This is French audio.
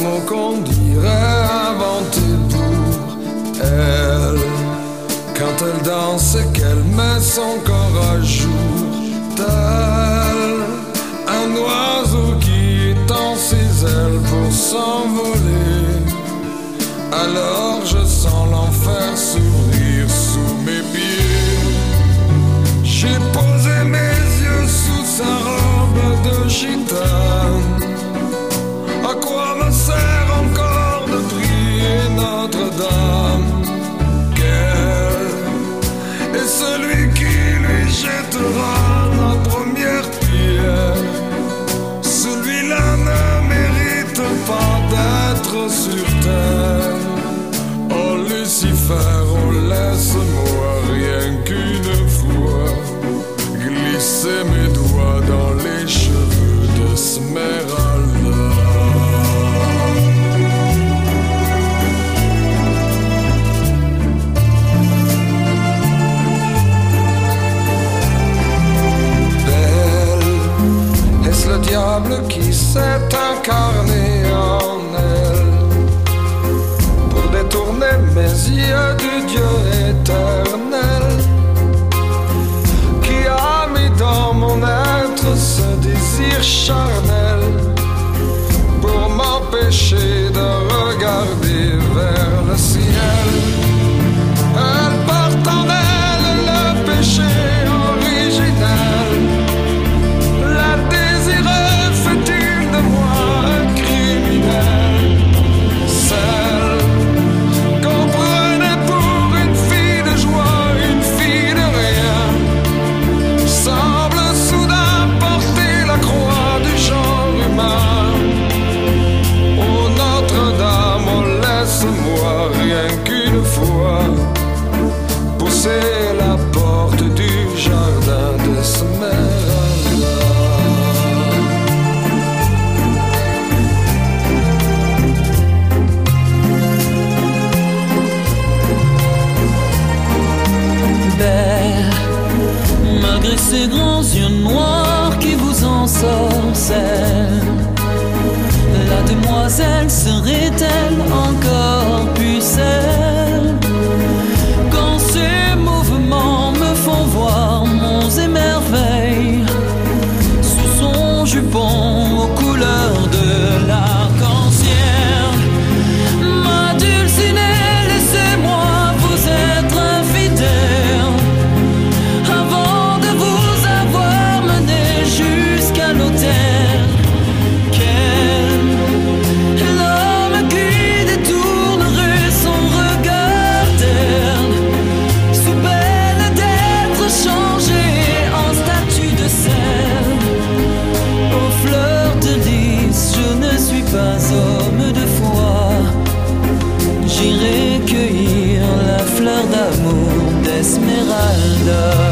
mots qu'on dirait inventés pour elle. Quand elle danse et qu'elle met son corps à jour, tel un oiseau qui étend ses ailes pour s'envoler. Alors je sens l'enfer s'ouvrir sous mes pieds. J'ai posé mes yeux sous sa robe de gitane. À quoi me sert encore de prier Notre-Dame? Quel est celui qui lui jettera la première pierre? Celui-là ne mérite pas d'être sur terre. Oh Lucifer, oh laisse-moi rien qu'une fois glisser mes doigts dans les cheveux d'Esmeralda. Belle, est-ce le diable qui s'est incarné en elle pour détourner mes yeux du Dieu éternel, qui a mis dans mon être ce désir charnel pour m'empêcher de regarder vers le ciel. Elle porte en elle le péché originel. La désireuse fait-il de moi un criminel? Celle qu'on prenait pour une fille de joie, une fille de rien, semble soudain porter la croix du genre humain. Oh Notre-Dame, oh laisse-moi rien qu'une fois pousser la porte du jardin d'Esmeralda. Belle, malgré ses grands yeux noirs qui vous ensorcellent, la demoiselle serait-elle encore pucelle? Quand ses mouvements me font voir monts et merveilles sous son jupon aux couleurs de l'arc-en-ciel. Ma dulcinée, laissez-moi vous être infidèle avant de vous avoir mené jusqu'à l'autel. Quel l'homme qui détournerait son regard terne sous peine d'être changé en statue de sel? Aux fleurs de lys, je ne suis pas homme de foi. J'irai cueillir la fleur d'amour d'Esmeralda.